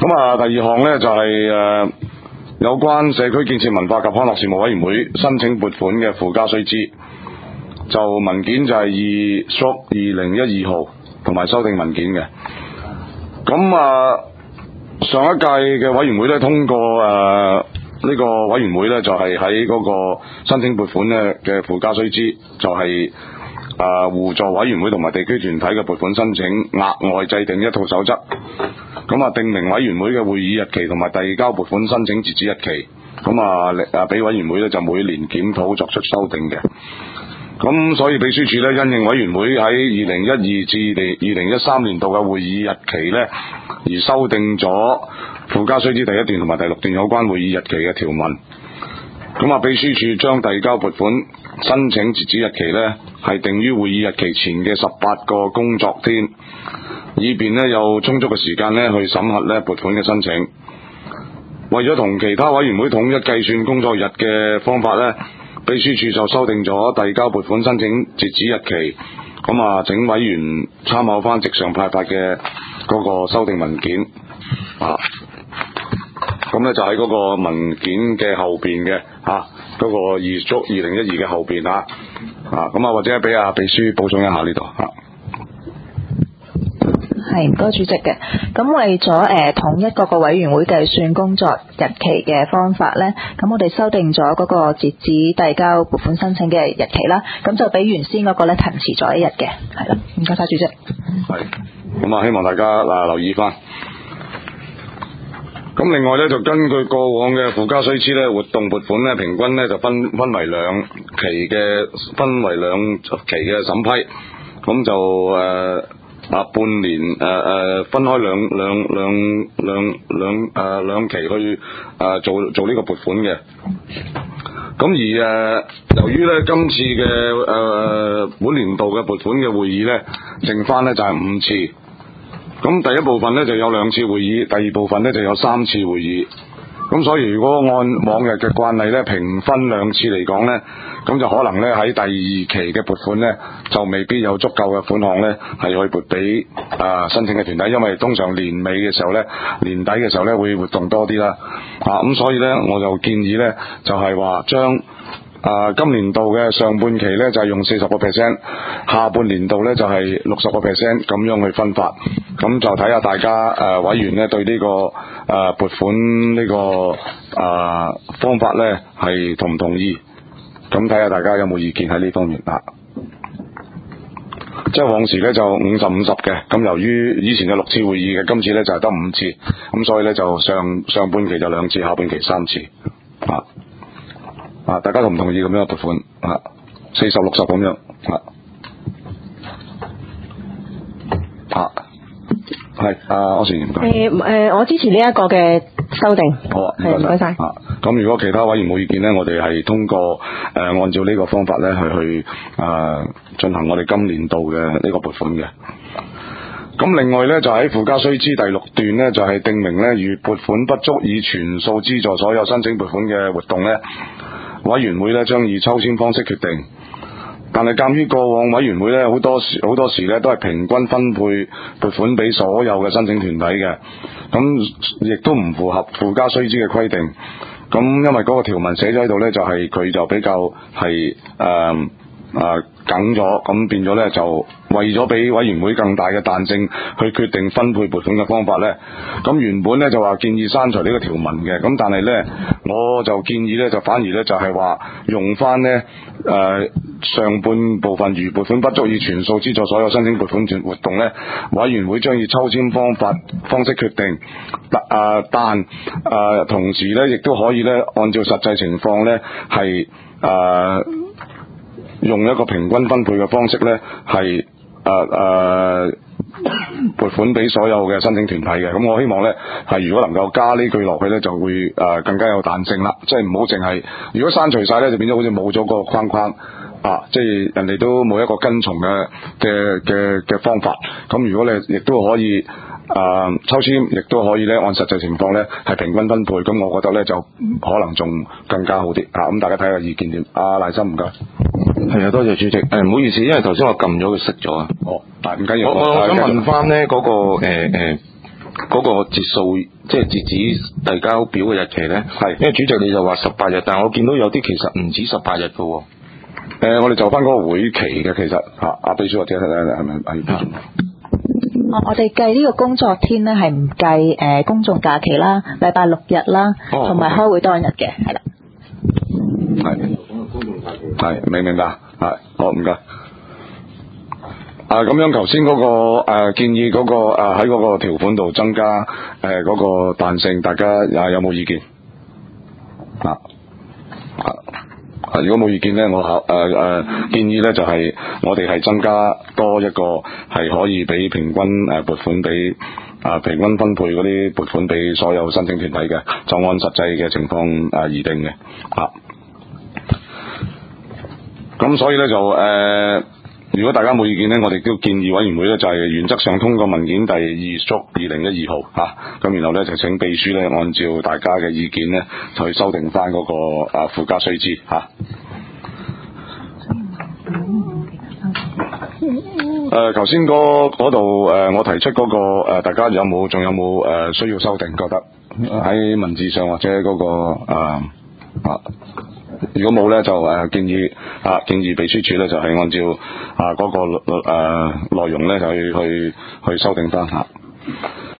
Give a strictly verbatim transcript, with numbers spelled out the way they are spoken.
咁啊，第二項呢，就係、是、誒、呃、有關社區建設文化及康樂事務委員會申請撥款嘅附加須知，就文件就係二縮二零一二號同埋修訂文件嘅。咁啊，上一屆嘅委員會呢，通過誒。呃呢個委員會呢，就係喺嗰個申請撥款呢嘅附加須知，就係、是、啊互助委員會同埋地區團體嘅撥款申請額外制定一套守則，咁啊定明委員會嘅會議日期同埋遞交撥款申請截止日期，咁啊啊俾委員會呢，就每年檢討作出修訂嘅。咁所以秘書處呢，因應委員會喺二零一二至二零一三年度嘅會議日期呢，而修訂咗附加須知第一段同埋第六段有關會議日期嘅條文。咁啊，秘書處將遞交撥款申請截止日期呢，係定於會議日期前嘅十八個工作天，以便呢有充足嘅時間呢去審核呢撥款嘅申請。為咗同其他委員會統一計算工作日嘅方法呢，秘書處就修訂咗遞交撥款申請截止日期。咁啊，請委員參考翻直上派發嘅嗰個修訂文件啊。咁呢就喺嗰個文件嘅後邊嘅啊，嗰、嗰個二縮二零一二嘅後邊啊。啊，咁啊或者俾阿秘書補充一下呢度啊。 係，唔該主席嘅。咁為咗誒、呃、統一各個委員會計算工作日期嘅方法咧，咁我哋修訂咗嗰個截止遞交撥款申請嘅日期啦，咁就比原先嗰個咧騰遲咗一日嘅，係啦。唔該晒主席。 係，咁啊希望大家嗱、啊、留意翻。咁另外咧就根據過往嘅附加須知咧，活動撥款咧平均咧就分分為兩期嘅分為兩期嘅審批，咁就誒。呃啊，半年誒誒、呃、分開兩兩兩兩兩誒兩期去誒、呃、做做呢個撥款嘅。咁而誒、呃、由於咧今次嘅誒、呃、本年度嘅撥款嘅會議咧，剩翻咧就係五次。咁第一部分咧就有兩次會議，第二部分咧就有三次會議。咁所以如果按往日嘅慣例咧，平分兩次嚟講咧，咁就可能咧喺第二期嘅撥款咧，就未必有足夠嘅款項咧，係去撥俾啊申請嘅團體，因為通常年尾嘅時候咧，年底嘅時候咧會活動多啲啦。啊，咁所以咧我就建議咧，就係話將啊今年度嘅上半期咧就係用四十個 percent， 下半年度咧就係六十個 percent 咁樣去分發。咁就睇下大家誒、呃、委員咧對呢、這個誒撥、呃、款呢、這個誒、呃、方法咧係同唔同意？咁睇下大家有冇意見喺呢方面啊？即係往時咧就五十五十嘅，咁由於以前有六次會議嘅，今次咧就係得五次，咁所以咧就上上半期就兩次，下半期三次啊啊！大家同唔同意咁樣撥款啊？四十六十咁樣啊啊！係，啊，我先唔該。 誒誒，我支持呢一個嘅修訂。 好啊， 係唔該晒。 啊，咁如果其他委員冇意見呢，我哋係通過誒、呃、按照呢個方法咧去去誒進、呃、行我哋今年度嘅呢個撥款嘅。咁另外咧就喺附加須知第六段咧就係、是、定明咧，如撥款不足以全數資助所有申請撥款嘅活動咧，委員會咧將以抽籤方式決定。但係鑑於過往委員會咧好多時好多時咧都係平均分配撥款俾所有嘅申請團體嘅，咁亦都唔符合附加須知嘅規定。咁因為嗰個條文寫咗喺度咧，就係、是、佢就比較係誒誒緊咗，咁變咗咧就為咗俾委員會更大嘅彈性去決定分配撥款嘅方法咧，咁原本咧就話建議刪除呢個條文嘅，咁但係咧我就建議咧就反而咧就係話用翻咧誒上半部分，如撥款不足以全數資助所有申請撥款活動咧，委員會將以抽籤方法方式決定，但誒但誒同時咧亦都可以咧按照實際情況咧係誒用一個平均分配嘅方式咧係誒誒撥款俾所有嘅申請團體嘅。咁我希望咧係如果能夠加呢句落去咧，就會誒、呃、更加有彈性啦，即係唔好淨係如果刪除晒咧，就變咗好似冇咗嗰個框框啊，即係人哋都冇一個跟從嘅嘅嘅嘅方法。咁如果你亦都可以誒、呃、抽籤，亦都可以咧按實際情況咧係平均分配，咁我覺得咧就可能仲更加好啲啊。咁大家睇下意見點？阿賴生唔該。 係啊，多謝主席。誒、呃，唔好意思，因為頭先我撳咗佢熄咗啊。 哦，但係唔緊要。 我我想問翻咧嗰個誒誒嗰個截數，即係截止遞交表嘅日期咧？ 係， 因為主席你就話十八日，但係我見到有啲其實唔止十八日嘅喎。 誒、呃，我哋就翻嗰個會期嘅，其實嚇阿秘書或者睇睇係咪係？ 我哋計呢個工作天咧係唔計誒公眾假期啦、禮拜六日啦，同埋、哦、開會當日嘅，係啦。 係。係，明唔明白？係，好唔該。啊，咁樣頭先嗰個誒、呃、建議嗰、那個誒喺嗰個條款度增加誒嗰、呃那個彈性，大家啊有冇意見？啊啊，如果冇意見咧，我考誒誒建議咧就係、是、我哋係增加多一個係可以俾平均誒撥款俾啊平均分配嗰啲撥款俾所有申請團體嘅，就按實際嘅情況誒而定嘅啊。咁所以咧就誒、呃，如果大家冇意見咧，我哋都建議委員會咧就係、是、原則上通過文件第二縮二零一二號嚇，咁、啊、然後咧就請秘書咧按照大家嘅意見咧，就去修訂翻嗰個啊附加須知嚇。誒頭先嗰度誒，我提出嗰、那個、呃、大家有冇仲有冇誒、呃、需要修訂？覺得喺文字上或者嗰、那個啊啊。如果冇咧，就誒、呃、建議啊建議秘書處咧就係、是、按照啊嗰、那個誒、呃、內容咧就去去去修訂翻嚇。